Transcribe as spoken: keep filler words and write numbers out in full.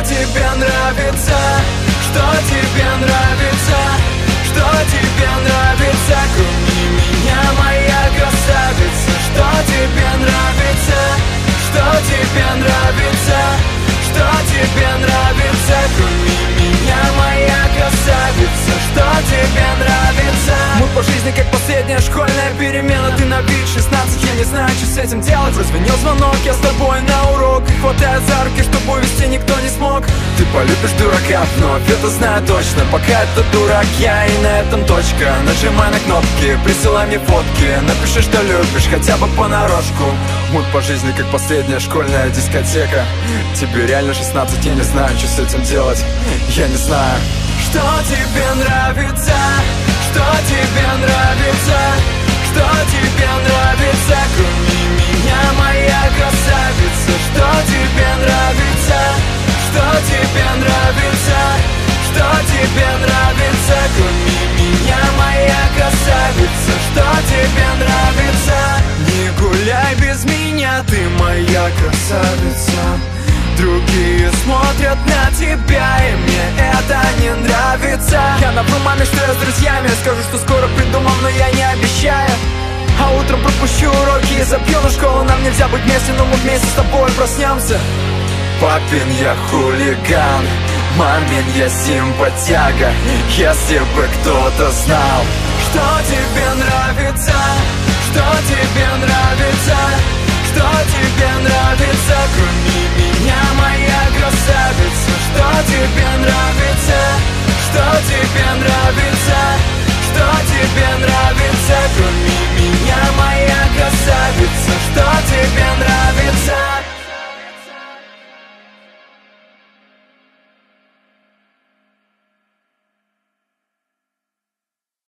тебе нравится? Что тебе нравится? Что тебе нравится? Кроме меня, моя красавица. Что тебе нравится? Что тебе нравится? Что тебе нравится? Кроме меня, моя красавица. Что тебе нравится? Мы по жизни как последняя школьная перемена. Ты на вид шестнадцать, я не знаю, что с этим делать. Прозвенел звонок, я с тобой на урок. Хватает за руки, чтобы увести никто не смог. Ты полюбишь дурака, но ответа знаю точно. Пока это дурак, я и на этом точка. Нажимай на кнопки, присылай мне фотки. Напиши, что любишь, хотя бы понарошку. Мут по жизни как последняя школьная дискотека. Тебе реально шестнадцать, я не знаю, что с этим делать. Я не знаю. Что тебе нравится? Что тебе нравится? Что тебе нравится? Кроме меня, моя красавица. Что тебе нравится? Что тебе нравится? Что тебе нравится? Кроме меня, моя красавица. Что тебе нравится? Не гуляй без меня, ты моя красавица. Другие смотрят на тебя, и мне это не нравится. Я напомню маме, что я с друзьями. Скажу, что скоро придумал, но я не обещаю. А утром пропущу уроки и забью на школу. Нам нельзя быть вместе, но мы вместе с тобой проснемся. Папин я хулиган, мамин я симпатяга. Если бы кто-то знал. Что тебе нравится? Что тебе нравится? Что тебе нравится?